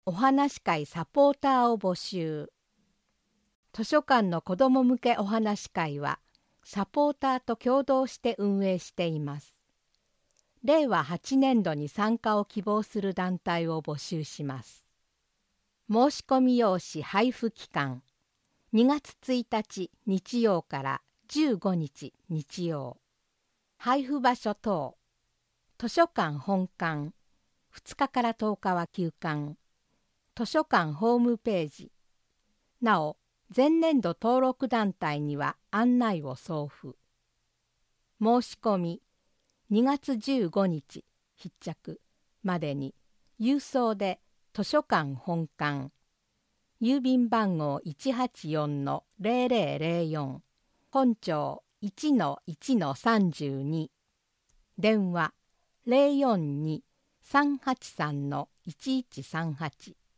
お話会サポーターを募集。図書館の子ども向けお話会はサポーターと共同して運営しています。令和8年度に参加を希望する団体を募集します。申し込み用紙配布期間2月1日日曜から15日日曜。配布場所等図書館本館2日から10日は休館。図書館ホームページ。なお、前年度登録団体には案内を送付。申し込み2月15日必着までに郵送で図書館本館郵便番号 184-0004 本庁 1-1-32 電話 042-383-1138